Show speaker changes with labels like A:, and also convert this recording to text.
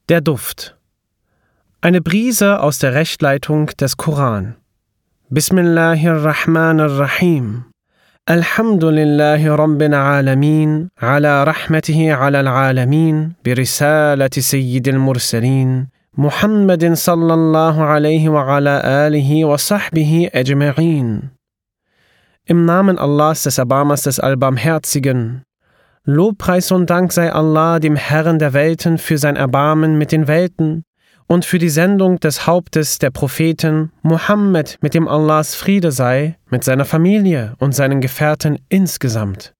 A: Der Duft. Eine Brise aus der Rechtleitung des Koran. Bismillahirrahmanirrahim. Alhamdulillahi Rabbil Alamin, ala rahmatihi ala al-Alamin, bi risalati Sayyidil Mursalin, Muhammadin sallallahu alaihi wa ala alihi wa sahbihi ajma'in. Im Namen Allahs, des Erbarmers, des Allbarmherzigen. Lobpreis und Dank sei Allah, dem Herrn der Welten, für sein Erbarmen mit den Welten und für die Sendung des Hauptes der Propheten, Muhammad, mit dem Allahs Friede sei, mit seiner Familie und seinen Gefährten insgesamt.